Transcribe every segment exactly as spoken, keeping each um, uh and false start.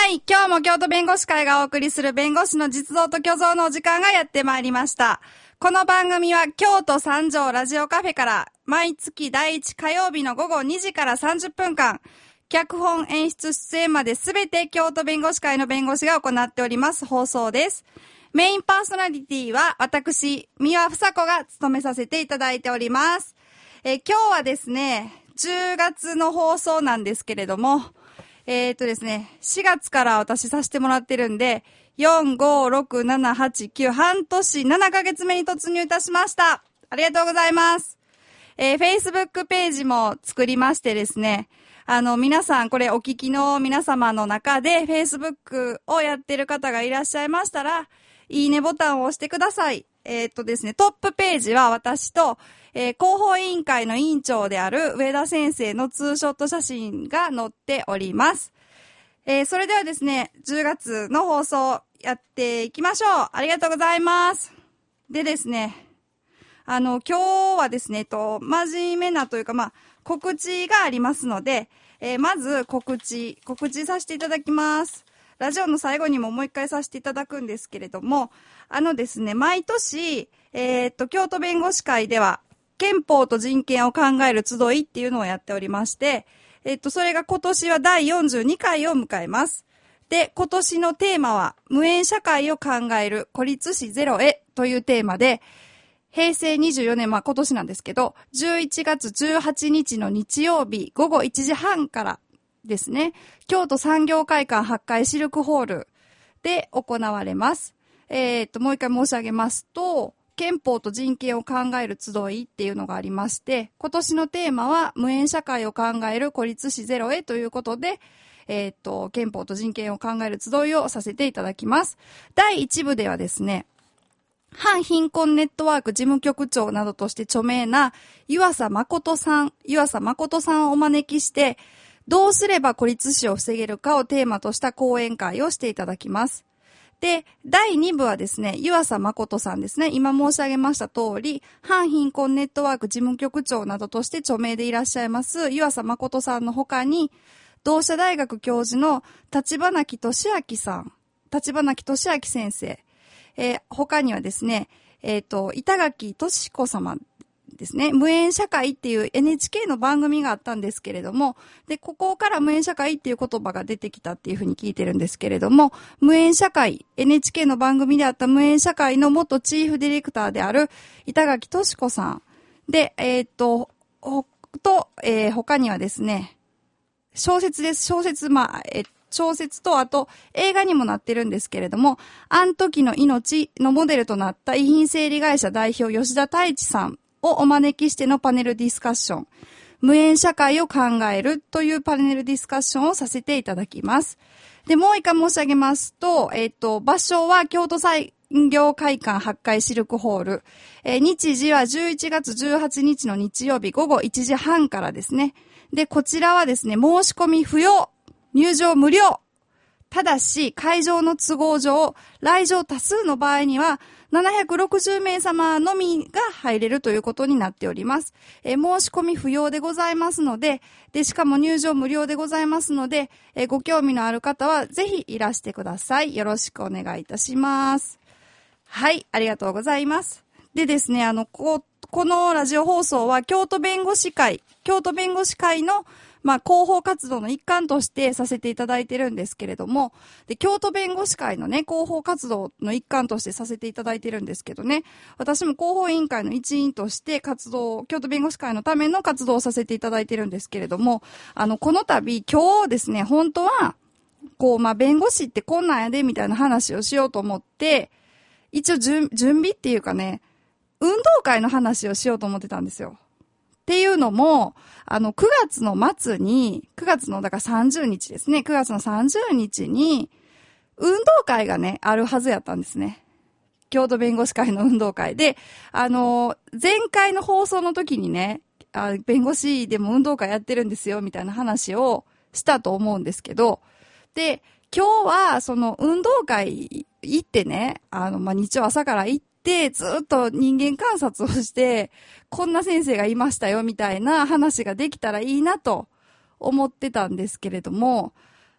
はい、今日も京都弁護士会がお送りする弁護士の実像と虚像のお時間がやってまいりました。この番組は京都三条ラジオカフェから毎月第一火曜日の午後にじからさんじゅっぷんかん、脚本演出出演まですべて京都弁護士会の弁護士が行っております放送です。メインパーソナリティは私、三輪房子が務めさせていただいております。えー、今日はですね、じゅうがつの放送なんですけれども、えーとですね、しがつから私させてもらってるんで、よん、ご、ろく、なな、はち、きゅう、半年ななかげつめに突入いたしました。ありがとうございます。えー、Facebook ページも作りましてですね、あの、皆さん、これお聞きの皆様の中で Facebook をやってる方がいらっしゃいましたら、いいねボタンを押してください。えーとですね、トップページは私と、えー、広報委員会の委員長である上田先生のツーショット写真が載っております。えー、それではですね、じゅうがつの放送やっていきましょう。ありがとうございます。でですね、あの、今日はですね、と、真面目なというか、まあ、告知がありますので、えー、まず告知、告知させていただきます。ラジオの最後にももう一回させていただくんですけれども、あのですね、毎年、えー、っと、京都弁護士会では、憲法と人権を考える集いっていうのをやっておりまして、えー、っと、それが今年はだいよんじゅうにかいを迎えます。で、今年のテーマは、無縁社会を考える孤立死ゼロへというテーマで、へいせいにじゅうよねん、まあ今年なんですけど、じゅういちがつじゅうはちにちの日曜日ごごいちじはんからですね、京都産業会館はちかいシルクホールで行われます。えー、っと、もう一回申し上げますと、憲法と人権を考える集いっていうのがありまして、今年のテーマは無縁社会を考える孤立死ゼロへということで、えー、っと、憲法と人権を考える集いをさせていただきます。だいいち部ではですね、反貧困ネットワーク事務局長などとして著名な湯浅誠さん、湯浅誠さんをお招きして、どうすれば孤立死を防げるかをテーマとした講演会をしていただきます。で、だいに部はですね、湯浅誠さんですね、今申し上げました通り、反貧困ネットワーク事務局長などとして著名でいらっしゃいます湯浅誠さんの他に、同志社大学教授の立花木俊明さん、立花木俊明先生、えー、他にはですね、えっと、板垣俊子様ですね、無縁社会っていう エヌエイチケー の番組があったんですけれども、で、ここから無縁社会っていう言葉が出てきたっていうふうに聞いてるんですけれども、無縁社会、エヌエイチケー の番組であった無縁社会の元チーフディレクターである板垣俊子さん。で、えっと、と、えー、他にはですね、小説です。小説、まあ、え小説と、あと、映画にもなってるんですけれども、あん時の命のモデルとなった遺品整理会社代表吉田太一さんをお招きしてのパネルディスカッション、無縁社会を考えるというパネルディスカッションをさせていただきます。で、もう一回申し上げますと、えっと、場所は京都産業会館はちかいシルクホール、えー、日時はじゅういちがつじゅうはちにちの日曜日ごごいちじはんからですね。で、こちらはですね、申し込み不要、入場無料。ただし、会場の都合上、来場多数の場合には、ななひゃくろくじゅうめいさまのみが入れるということになっております。えー、申し込み不要でございますので、で、しかも入場無料でございますので、えー、ご興味のある方はぜひいらしてください。よろしくお願いいたします。はい、ありがとうございます。でですね、あの、こ、このラジオ放送は京都弁護士会、京都弁護士会のまあ、広報活動の一環としてさせていただいてるんですけれども、で、京都弁護士会のね、広報活動の一環としてさせていただいてるんですけどね、私も広報委員会の一員として活動、京都弁護士会のための活動をさせていただいてるんですけれども、あの、この度、今日ですね、本当は、こう、まあ、弁護士ってこんなんやで、みたいな話をしようと思って、一応準、準備っていうかね、運動会の話をしようと思ってたんですよ。っていうのも、あの、くがつの末に、くがつの、だからさんじゅうにちですね、くがつのさんじゅうにちに、運動会がね、あるはずやったんですね。京都弁護士会の運動会で、あの、前回の放送の時にね、あ、弁護士でも運動会やってるんですよ、みたいな話をしたと思うんですけど、で、今日は、その、運動会行ってね、あの、まあ、日曜朝から行って、で、ずっと人間観察をして、こんな先生がいましたよみたいな話ができたらいいなと思ってたんですけれども、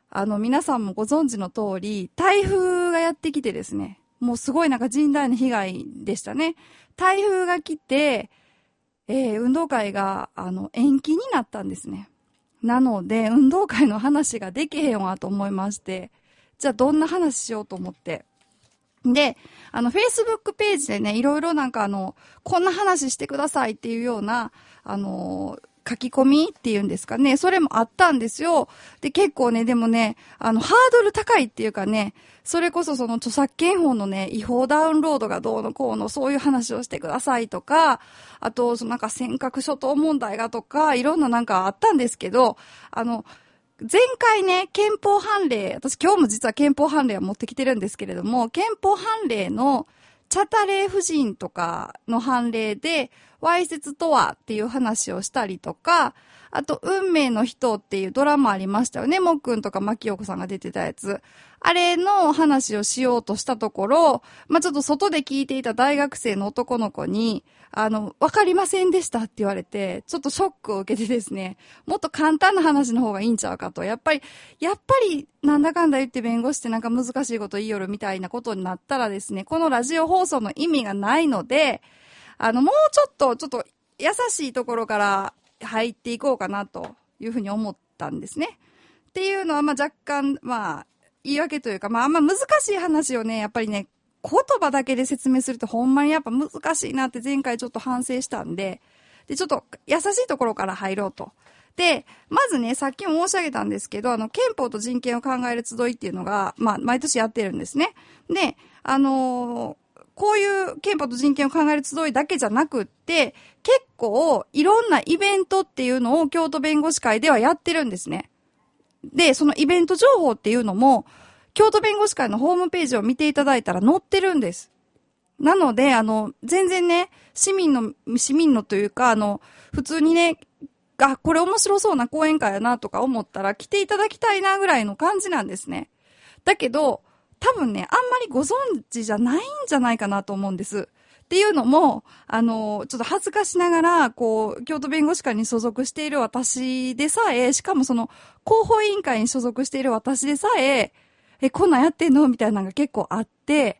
あの、皆さんもご存知の通り、台風がやってきてですね、もうすごいなんか甚大な被害でしたね。台風が来て、えー、運動会が、あの、延期になったんですね。なので、運動会の話ができへんわと思いまして、じゃあどんな話しようと思って。で、あの、Facebook ページでね、いろいろなんかあの、こんな話してくださいっていうような、あの、書き込みっていうんですかね、それもあったんですよ。で、結構ね、でもね、あの、ハードル高いっていうかね、それこそその著作権法のね、違法ダウンロードがどうのこうの、そういう話をしてくださいとか、あと、そのなんか尖閣諸島問題がとか、いろんななんかあったんですけど、あの、前回ね、憲法判例、私今日も実は憲法判例を持ってきてるんですけれども、憲法判例のチャタレー夫人とかの判例で、わいせつとはっていう話をしたりとか、あと、運命の人っていうドラマありましたよね。もっくんとか牧陽子さんが出てたやつ。あれの話をしようとしたところ、まあ、ちょっと外で聞いていた大学生の男の子に、あの、わかりませんでしたって言われて、ちょっとショックを受けてですね、もっと簡単な話の方がいいんちゃうかと。やっぱり、やっぱり、なんだかんだ言って弁護士ってなんか難しいこと言いよるみたいなことになったらですね、このラジオ放送の意味がないので、あの、もうちょっと、ちょっと優しいところから入っていこうかなというふうに思ったんですね。っていうのは、まあ若干、まあ、言い訳というか、まああんま難しい話をね、やっぱりね、言葉だけで説明するとほんまにやっぱ難しいなって前回ちょっと反省したんで、で、ちょっと優しいところから入ろうと。で、まずね、さっきも申し上げたんですけど、あの、憲法と人権を考える集いっていうのが、まあ、毎年やってるんですね。で、あのーこういう憲法と人権を考える集いだけじゃなくって、結構いろんなイベントっていうのを京都弁護士会ではやってるんですね。で、そのイベント情報っていうのも、京都弁護士会のホームページを見ていただいたら載ってるんです。なので、あの、全然ね、市民の、市民のというか、あの、普通にね、あ、これ面白そうな講演会やなとか思ったら来ていただきたいなぐらいの感じなんですね。だけど、多分ね、あんまりご存知じゃないんじゃないかなと思うんです。っていうのも、あの、ちょっと恥ずかしながら、こう、京都弁護士会に所属している私でさえ、しかもその、広報委員会に所属している私でさえ、え、こんなんやってんのみたいなのが結構あって、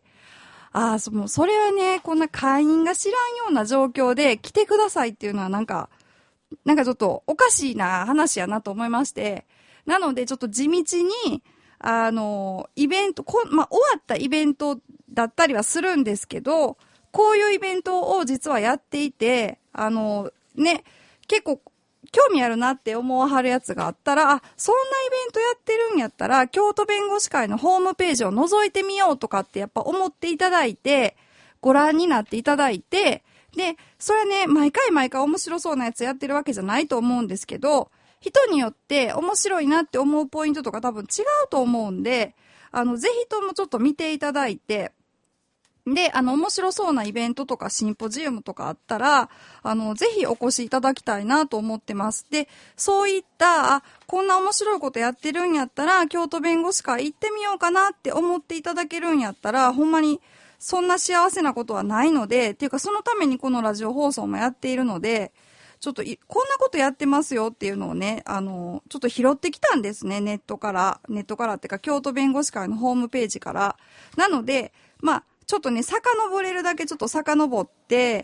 ああ、その、それはね、こんな会員が知らんような状況で来てくださいっていうのはなんか、なんかちょっとおかしいな話やなと思いまして、なのでちょっと地道に、あの、イベント、こまあ、終わったイベントだったりはするんですけど、こういうイベントを実はやっていて、あの、ね、結構興味あるなって思わはるやつがあったら、あ、そんなイベントやってるんやったら、京都弁護士会のホームページを覗いてみようとかってやっぱ思っていただいて、ご覧になっていただいて、で、それね、毎回毎回面白そうなやつやってるわけじゃないと思うんですけど、人によって面白いなって思うポイントとか多分違うと思うんで、あの、ぜひともちょっと見ていただいて、で、あの、面白そうなイベントとかシンポジウムとかあったら、あの、ぜひお越しいただきたいなと思ってます。で、そういった、あ、こんな面白いことやってるんやったら、京都弁護士会行ってみようかなって思っていただけるんやったら、ほんまに、そんな幸せなことはないので、っていうかそのためにこのラジオ放送もやっているので、ちょっとい、こんなことやってますよっていうのをね、あの、ちょっと拾ってきたんですね、ネットから。ネットからっていうか、京都弁護士会のホームページから。なので、まあ、ちょっとね、遡れるだけちょっと遡って、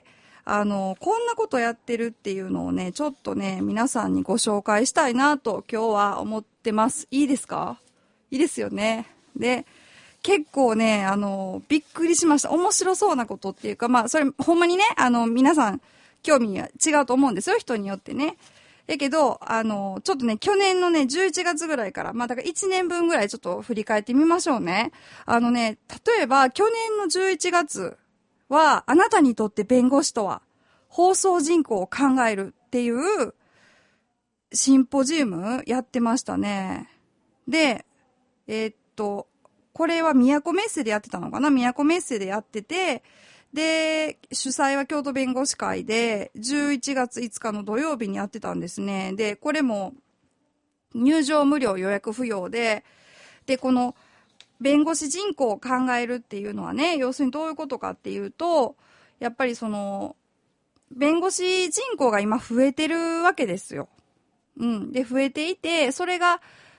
あの、こんなことやってるっていうのをね、ちょっとね、皆さんにご紹介したいなと今日は思ってます。いいですか？いいですよね。で、結構ね、あの、びっくりしました。面白そうなことっていうか、まあ、それ、ほんまにね、あの、皆さん、興味は違うと思うんですよ、人によってね。だけど、あの、ちょっとね、去年のね、じゅういちがつぐらいから、まあ、だからいちねんぶんぐらいちょっと振り返ってみましょうね。あのね、例えば、去年のじゅういちがつは、あなたにとって弁護士とは、放送人口を考えるっていう、シンポジウムやってましたね。で、えーっと、これは宮古メッセでやってたのかな？宮古メッセでやってて、で、主催は京都弁護士会で、じゅういちがついつかの土曜日にやってたんですね。で、これも、入場無料予約不要で、で、この、弁護士人口を考えるっていうのはね、要するにどういうことかっていうと、やっぱりその、弁護士人口が今増えてるわけですよ。うん。で、増えていて、それが、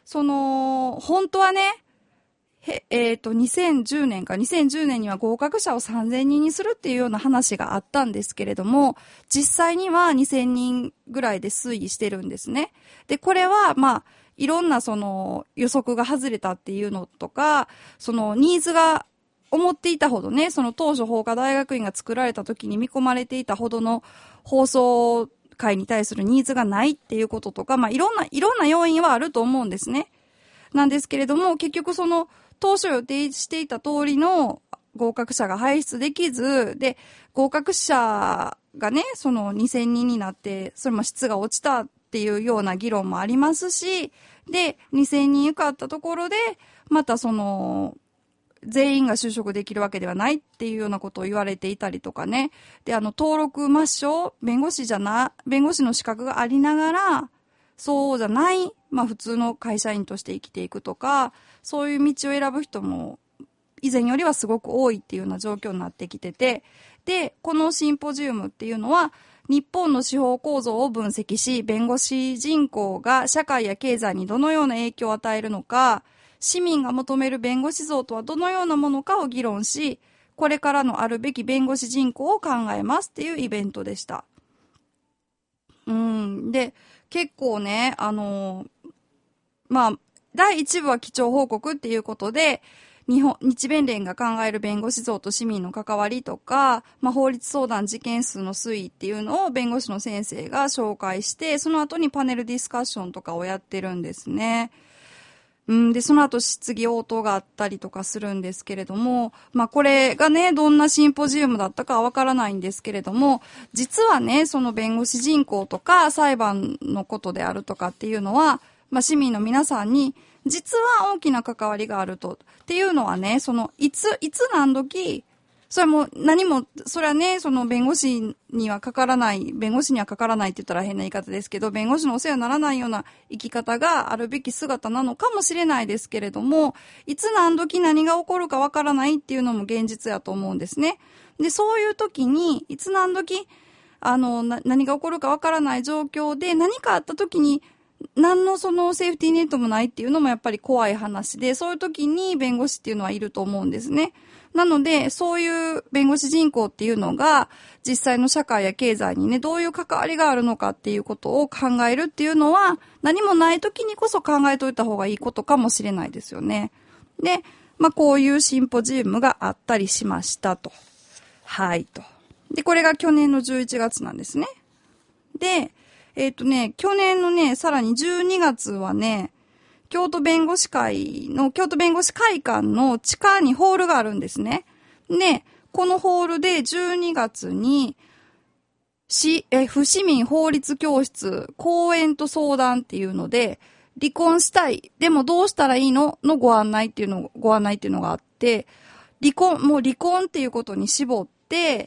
その、本当はね、へえっと、にせんじゅうねんか、にせんじゅうねんには合格者をさんぜんにんにするっていうような話があったんですけれども、実際にはにせんにんぐらいで推移してるんですね。で、これは、まあ、いろんなその予測が外れたっていうのとか、そのニーズが思っていたほどね、その当初法科大学院が作られた時に見込まれていたほどの放送会に対するニーズがないっていうこととか、まあ、いろんな、いろんな要因はあると思うんですね。なんですけれども、結局その、当初予定していた通りの合格者が輩出できず、で、合格者がね、そのにせんにんになって、それも質が落ちたっていうような議論もありますし、で、にせんにん受かったところで、またその、全員が就職できるわけではないっていうようなことを言われていたりとかね。で、あの、登録抹消、弁護士じゃな、弁護士の資格がありながら、そうじゃない、まあ普通の会社員として生きていくとか、そういう道を選ぶ人も以前よりはすごく多いっていうような状況になってきてて、で、このシンポジウムっていうのは、日本の司法構造を分析し、弁護士人口が社会や経済にどのような影響を与えるのか、市民が求める弁護士像とはどのようなものかを議論し、これからのあるべき弁護士人口を考えますっていうイベントでした。うん。で、結構ね、あのー、まあ、だいいち部は基調報告っていうことで、日本、日弁連が考える弁護士像と市民の関わりとか、まあ、法律相談事件数の推移っていうのを弁護士の先生が紹介して、その後にパネルディスカッションとかをやってるんですね。うん、で、その後質疑応答があったりとかするんですけれども、まあこれがね、どんなシンポジウムだったかはわからないんですけれども、実はね、その弁護士人口とか裁判のことであるとかっていうのは、まあ市民の皆さんに、実は大きな関わりがあると。っていうのはね、その、いつ、いつ何時、それも何も、それはね、その弁護士にはかからない、弁護士にはかからないって言ったら変な言い方ですけど、弁護士のお世話にならないような生き方があるべき姿なのかもしれないですけれども、いつ何時何が起こるかわからないっていうのも現実やと思うんですね。で、そういう時に、いつ何時、あの、な何が起こるかわからない状況で、何かあった時に、何のそのセーフティーネットもないっていうのもやっぱり怖い話で、そういう時に弁護士っていうのはいると思うんですね。なので、そういう弁護士人口っていうのが、実際の社会や経済にね、どういう関わりがあるのかっていうことを考えるっていうのは、何もない時にこそ考えといた方がいいことかもしれないですよね。で、まあ、こういうシンポジウムがあったりしましたと。はい、と。で、これが去年のじゅういちがつなんですね。で、えっとね、去年のね、さらにじゅうにがつはね、京都弁護士会の、京都弁護士会館の地下にホールがあるんですね。で、このホールでじゅうにがつに、市、え、府市民法律教室、講演と相談っていうので、離婚したい、でもどうしたらいいののご案内っていうの、ご案内っていうのがあって、離婚、もう離婚っていうことに絞って、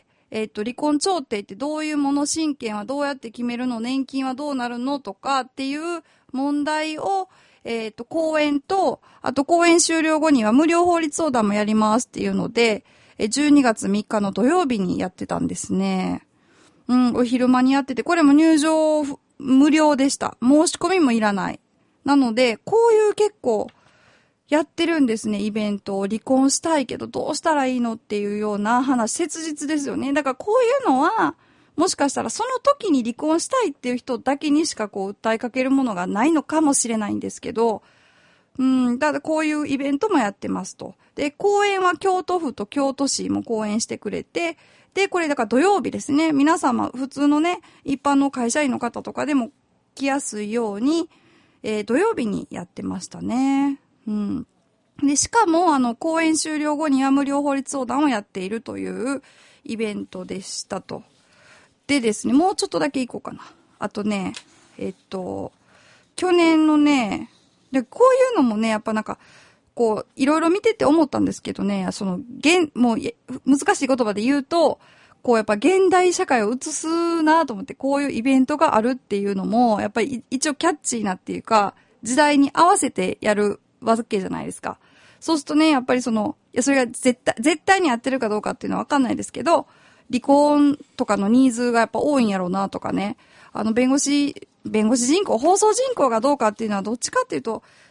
えっと、離婚調停ってどういうもの、親権はどうやって決めるの、年金はどうなるのとかっていう問題を、えっと、講演と、あと講演終了後には無料法律相談もやりますっていうので、じゅうにがつみっかの土曜日にやってたんですね。うん、お昼間にやってて、これも入場無料でした。申し込みもいらない。なので、こういう結構、やってるんですね、イベントを。離婚したいけどどうしたらいいのっていうような話、切実ですよね。だからこういうのは、もしかしたらその時に離婚したいっていう人だけにしかこう訴えかけるものがないのかもしれないんですけど、うん、ただこういうイベントもやってますと。で、講演は京都府と京都市も講演してくれて、で、これだから土曜日ですね。皆様、普通のね、一般の会社員の方とかでも来やすいように、えー、土曜日にやってましたね。うん。で、しかも、あの、講演終了後には無料法律相談をやっているというイベントでしたと。でですね、もうちょっとだけ行こうかな。あとね、えっと、去年のね、で、こういうのもね、やっぱなんか、こう、いろいろ見てて思ったんですけどね、その、現、もう、難しい言葉で言うと、こうやっぱ現代社会を映すなと思って、こういうイベントがあるっていうのも、やっぱり一応キャッチーなっていうか、時代に合わせてやるわけじゃないですか。そうするとね、やっぱりその、いや、それが絶対、絶対にやってるかどうかっていうのはわかんないですけど、離婚とかのニーズがやっぱ多いんやろうなとかね、あの、弁護士、弁護士人口、放送人口がどうかっていうのはどっちかっていうと、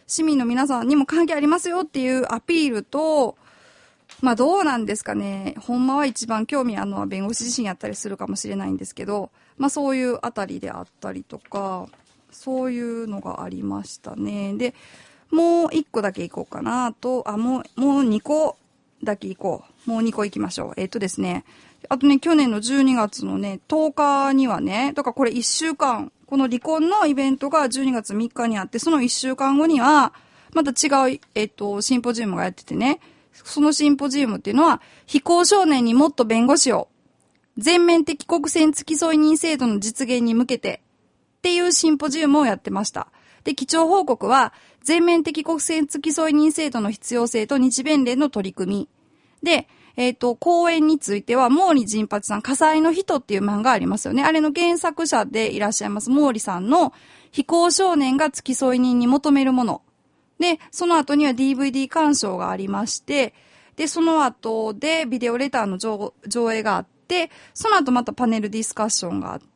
市民の皆さんにも関係ありますよっていうアピールと、まあどうなんですかね。ほんまは一番興味あるのは弁護士自身やったりするかもしれないんですけど、まあそういうあたりであったりとか、そういうのがありましたね。で、もう一個だけ行こうかなと、あ、もう、もう二個だけ行こう。もう二個行きましょう。えっとですね。あとね、去年のじゅうにがつのね、とおかにはね、だからこれいっしゅうかん、この離婚のイベントがじゅうにがつみっかにあって、そのいっしゅうかんごには、また違う、えっと、シンポジウムがやっててね、そのシンポジウムっていうのは、非行少年にもっと弁護士を、全面的国選付添人制度の実現に向けて、っていうシンポジウムをやってました。で、基調報告は、全面的国選付添人制度の必要性と日弁連の取り組み。で、えっと、講演については、毛利陣八さん、火災の人っていう漫画ありますよね。あれの原作者でいらっしゃいます毛利さんの、非行少年が付添人に求めるもの。で、その後には ディーブイディー 鑑賞がありまして、で、その後でビデオレターの 上, 上映があって、その後またパネルディスカッションがあって、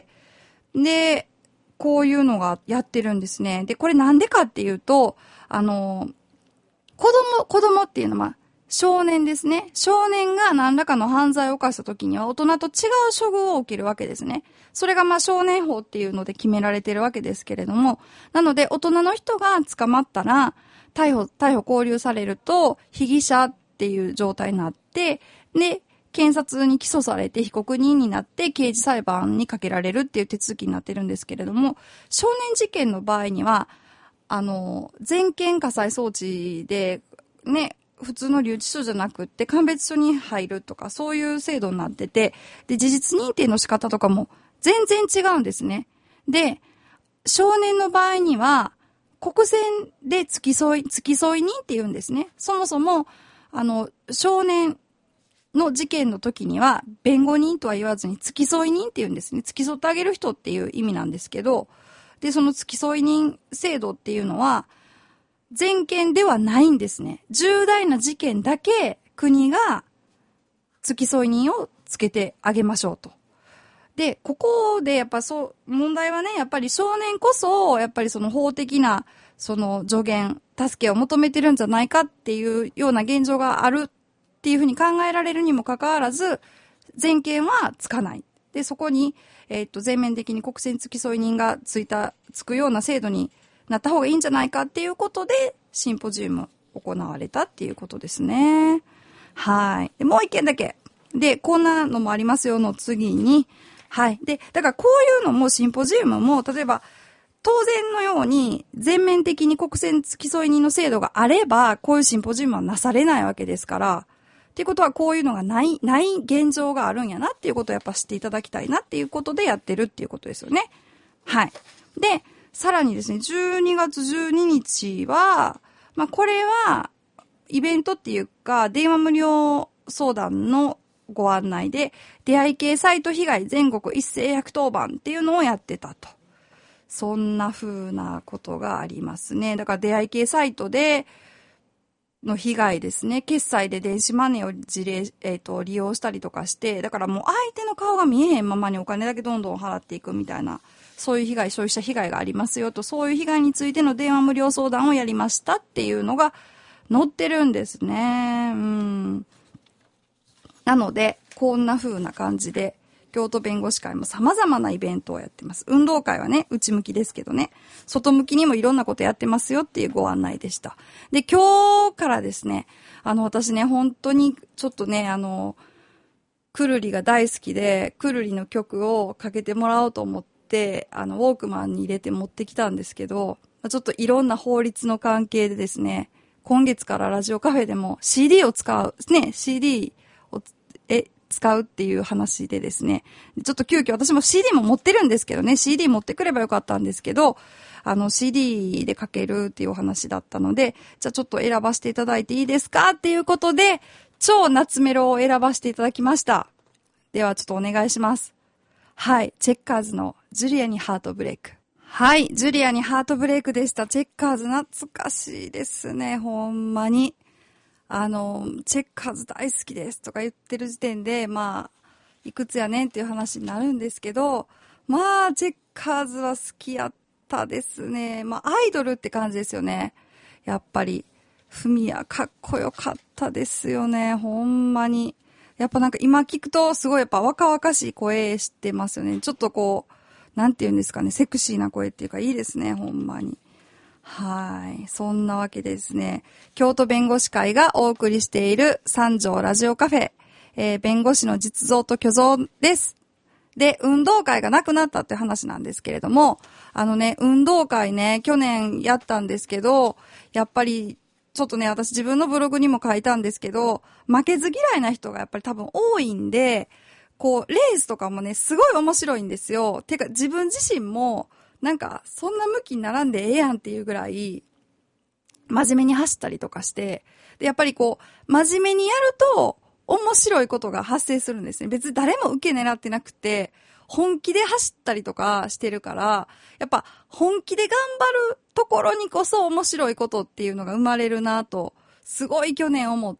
で、こういうのがやってるんですね。で、これなんでかっていうと、あの、子供、子供っていうのは、少年ですね。少年が何らかの犯罪を犯した時には大人と違う処遇を受けるわけですね。それがまあ少年法っていうので決められてるわけですけれども、なので大人の人が捕まったら、逮捕、逮捕拘留されると、被疑者っていう状態になって、で、検察に起訴されて被告人になって刑事裁判にかけられるっていう手続きになってるんですけれども、少年事件の場合には、あの、全件火災装置で、ね、普通の留置所じゃなくって鑑別所に入るとかそういう制度になってて、で、事実認定の仕方とかも全然違うんですね。で、少年の場合には国選で付き添い、付き添い人って言うんですね。そもそも、あの、少年の事件の時には弁護人とは言わずに付き添い人って言うんですね。付き添ってあげる人っていう意味なんですけど、で、その付き添い人制度っていうのは、全件ではないんですね。重大な事件だけ国が付き添い人をつけてあげましょうと。で、ここでやっぱそう、問題はね、やっぱり少年こそ、やっぱりその法的な、その助言、助けを求めてるんじゃないかっていうような現状があるっていうふうに考えられるにもかかわらず、全件はつかない。で、そこに、えっと、全面的に国選付き添い人がついた、つくような制度になった方がいいんじゃないかっていうことで、シンポジウム行われたっていうことですね。はい。で、もう一件だけ。で、こんなのもありますよの次に、はい。で、だからこういうのもシンポジウムも、例えば、当然のように全面的に国選付き添い人の制度があれば、こういうシンポジウムはなされないわけですから、っていうことはこういうのがない、ない現状があるんやなっていうことをやっぱ知っていただきたいなっていうことでやってるっていうことですよね。はい。で、さらにですね、じゅうにがつじゅうににちは、まあ、これは、イベントっていうか、電話無料相談のご案内で、出会い系サイト被害全国一斉ひゃくとおばんっていうのをやってたと。そんな風なことがありますね。だから出会い系サイトで、の被害ですね。決済で電子マネーを事例、えっと、利用したりとかして、だからもう相手の顔が見えへんままにお金だけどんどん払っていくみたいな、そういう被害、消費者被害がありますよと、そういう被害についての電話無料相談をやりましたっていうのが載ってるんですね。うん。なので、こんな風な感じで、京都弁護士会も様々なイベントをやってます。運動会はね、内向きですけどね、外向きにもいろんなことやってますよっていうご案内でした。で、今日からですね、あの、私ね、本当にちょっとね、あの、くるりが大好きで、くるりの曲をかけてもらおうと思って、あの、ウォークマンに入れて持ってきたんですけど、ちょっといろんな法律の関係でですね、今月からラジオカフェでも シーディー を使う、ね、シーディー を、え、使うっていう話でですね、ちょっと急遽私も シーディー も持ってるんですけどね、シーディー 持ってくればよかったんですけど、あの シーディー でかけるっていうお話だったので、じゃあちょっと選ばせていただいていいですかっていうことで、超夏メロを選ばせていただきました。ではちょっとお願いします。はい、チェッカーズのジュリアにハートブレイク。はい、ジュリアにハートブレイクでした。チェッカーズ懐かしいですね、ほんまに。あの、チェッカーズ大好きですとか言ってる時点で、まあ、いくつやねんっていう話になるんですけど、まあ、チェッカーズは好きやっったですね。まあ、アイドルって感じですよね。やっぱり、フミヤかっこよかったですよね。ほんまに。やっぱなんか今聞くとすごいやっぱ若々しい声してますよね。ちょっとこう、なんて言うんですかね、セクシーな声っていうかいいですね、ほんまに。はい。そんなわけでですね、京都弁護士会がお送りしている三条ラジオカフェ、えー、弁護士の実像と虚像です。で、運動会がなくなったって話なんですけれども、あのね、運動会ね、去年やったんですけど、やっぱり、ちょっとね、私自分のブログにも書いたんですけど、負けず嫌いな人がやっぱり多分多いんで、こう、レースとかもね、すごい面白いんですよ。てか、自分自身も、なんか、そんな向きに並んでええやんっていうぐらい、真面目に走ったりとかして、で、やっぱりこう、真面目にやると、面白いことが発生するんですね。別に誰も受け狙ってなくて、本気で走ったりとかしてるから、やっぱ本気で頑張るところにこそ面白いことっていうのが生まれるなと、すごい去年思って、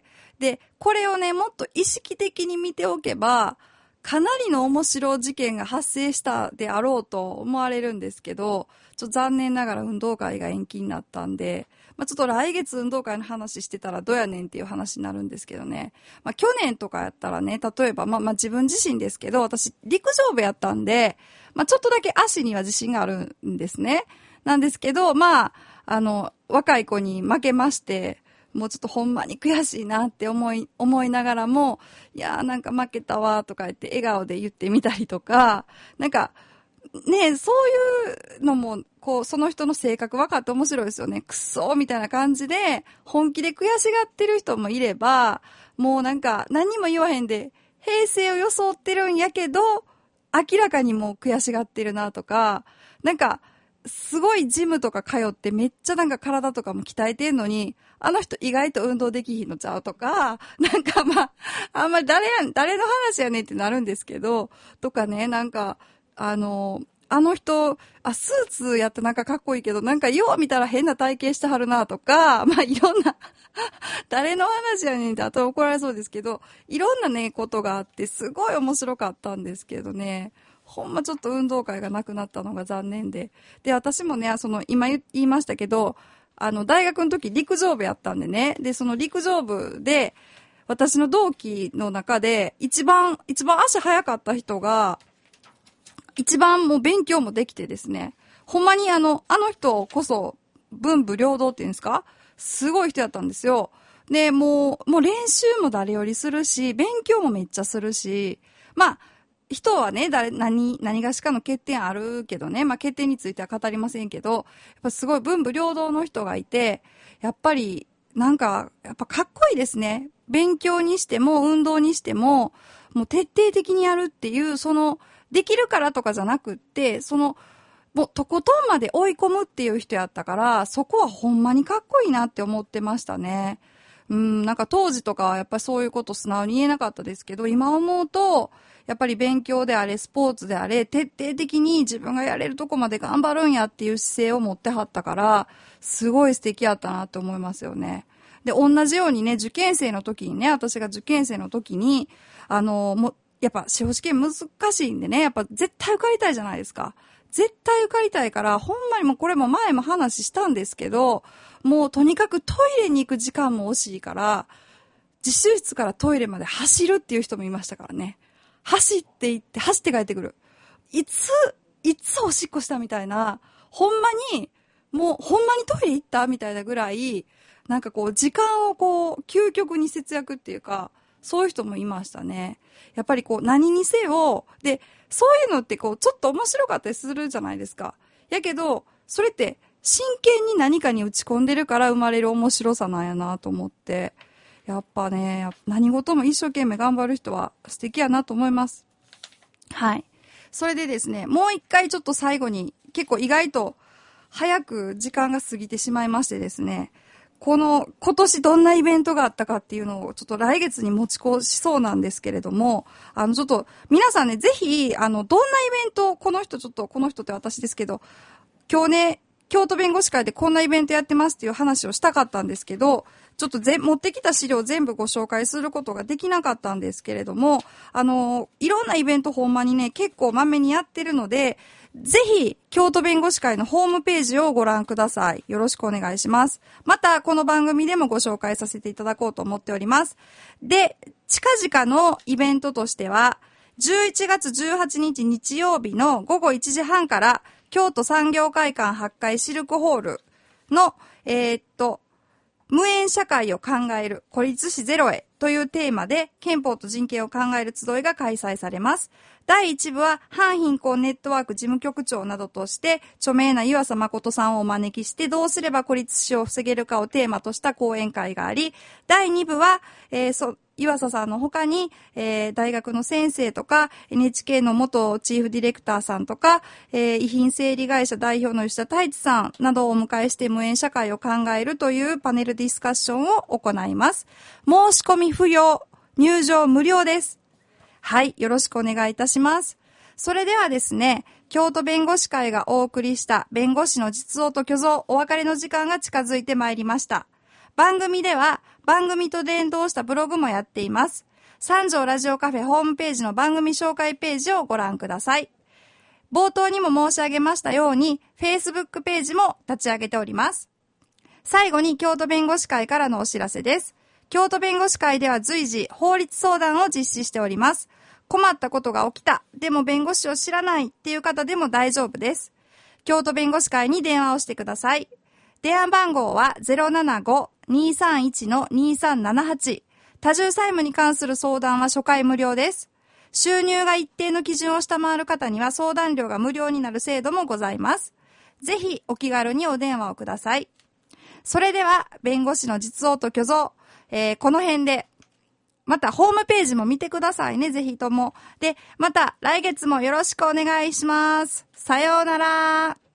で、これをね、もっと意識的に見ておけば、かなりの面白い事件が発生したであろうと思われるんですけど、ちょっと残念ながら運動会が延期になったんで、まあ、ちょっと来月運動会の話してたらどうやねんっていう話になるんですけどね。まあ、去年とかやったらね、例えば、まあ、まあ、自分自身ですけど、私、陸上部やったんで、まあ、ちょっとだけ足には自信があるんですね。なんですけど、まあ、あの、若い子に負けまして、もうちょっとほんまに悔しいなって思い、思いながらも、いやーなんか負けたわとか言って笑顔で言ってみたりとか、なんか、ね、そういうのも、こう、その人の性格分かって面白いですよね。くっそーみたいな感じで、本気で悔しがってる人もいれば、もうなんか、何にも言わへんで、平静を装ってるんやけど、明らかにもう悔しがってるなとか、なんか、すごいジムとか通ってめっちゃなんか体とかも鍛えてんのに、あの人意外と運動できひんのちゃうとか、なんかまあ、あんまり誰やん、誰の話やねんってなるんですけど、とかね、なんか、あの、あの人、あ、スーツやってなんかかっこいいけど、なんかよう見たら変な体型してはるなとか、まあいろんな誰の話やねんって後怒られそうですけど、いろんなね、ことがあって、すごい面白かったんですけどね。ほんまちょっと運動会がなくなったのが残念で。で、私もね、その、今言いましたけど、あの、大学の時陸上部やったんでね。で、その陸上部で、私の同期の中で、一番、一番足早かった人が、一番もう勉強もできてですね。ほんまにあの、あの人こそ、文武両道っていうんですか？すごい人やったんですよ。で、もう、もう練習も誰よりするし、勉強もめっちゃするし、まあ、人はね、誰、何、何がしかの欠点あるけどね、まあ欠点については語りませんけど、やっぱすごい文武両道の人がいて、やっぱり、なんか、やっぱかっこいいですね。勉強にしても、運動にしても、もう徹底的にやるっていう、その、できるからとかじゃなくって、その、もうとことんまで追い込むっていう人やったから、そこはほんまにかっこいいなって思ってましたね。うん、なんか当時とかはやっぱりそういうこと素直に言えなかったですけど、今思うと、やっぱり勉強であれ、スポーツであれ、徹底的に自分がやれるとこまで頑張るんやっていう姿勢を持ってはったから、すごい素敵やったなって思いますよね。で、同じようにね、受験生の時にね、私が受験生の時に、あの、もう、やっぱ司法試験難しいんでね、やっぱ絶対受かりたいじゃないですか。絶対受かりたいから、ほんまにもうこれも前も話したんですけど、もうとにかくトイレに行く時間も惜しいから、自習室からトイレまで走るっていう人もいましたからね。走って行って、走って帰ってくる。いつ、いつおしっこしたみたいな、ほんまに、もうほんまにトイレ行ったみたいなぐらい、なんかこう時間をこう究極に節約っていうか、そういう人もいましたね。やっぱりこう何にせよ、で、そういうのってこうちょっと面白かったりするじゃないですか。やけど、それって真剣に何かに打ち込んでるから生まれる面白さなんやなと思って、やっぱね、何事も一生懸命頑張る人は素敵やなと思います。はい。それでですね、もう一回ちょっと最後に、結構意外と早く時間が過ぎてしまいましてですね、この今年どんなイベントがあったかっていうのをちょっと来月に持ち越しそうなんですけれども、あのちょっと皆さんね、ぜひ、あの、どんなイベント、この人ちょっと、この人って私ですけど、今日ね、京都弁護士会でこんなイベントやってますっていう話をしたかったんですけど、ちょっとぜ、持ってきた資料全部ご紹介することができなかったんですけれども、あの、いろんなイベントほんまにね、結構まめにやってるので、 ぜひ、京都弁護士会のホームページをご覧ください。よろしくお願いします。また、この番組でもご紹介させていただこうと思っております。で、近々のイベントとしては、じゅういちがつじゅうはちにち日曜日のごごいちじはんから、京都産業会館はちかいシルクホールの、えー、っと、無縁社会を考える孤立死ゼロへというテーマで憲法と人権を考える集いが開催されます。だいいち部は反貧困ネットワーク事務局長などとして著名な湯浅誠さんをお招きしてどうすれば孤立死を防げるかをテーマとした講演会があり、だいに部は、えー、そ湯浅さんの他に、えー、大学の先生とか エヌエイチケー の元チーフディレクターさんとか、えー、遺品整理会社代表の吉田太一さんなどをお迎えして無縁社会を考えるというパネルディスカッションを行います。申し込み不要、入場無料です。はい、よろしくお願いいたします。それではですね、京都弁護士会がお送りした弁護士の実像と虚像、お別れの時間が近づいてまいりました。番組では番組と連動したブログもやっています。三条ラジオカフェホームページの番組紹介ページをご覧ください。冒頭にも申し上げましたように、Facebook ページも立ち上げております。最後に京都弁護士会からのお知らせです。京都弁護士会では随時法律相談を実施しております。困ったことが起きた、でも弁護士を知らないっていう方でも大丈夫です。京都弁護士会に電話をしてください。電話番号は ゼロななご にーさんいち にーさんななはち。多重債務に関する相談は初回無料です。収入が一定の基準を下回る方には相談料が無料になる制度もございます。ぜひお気軽にお電話をください。それでは弁護士の実像と虚像、えー、この辺で、またホームページも見てくださいね、ぜひとも。で、また来月もよろしくお願いします。さようなら。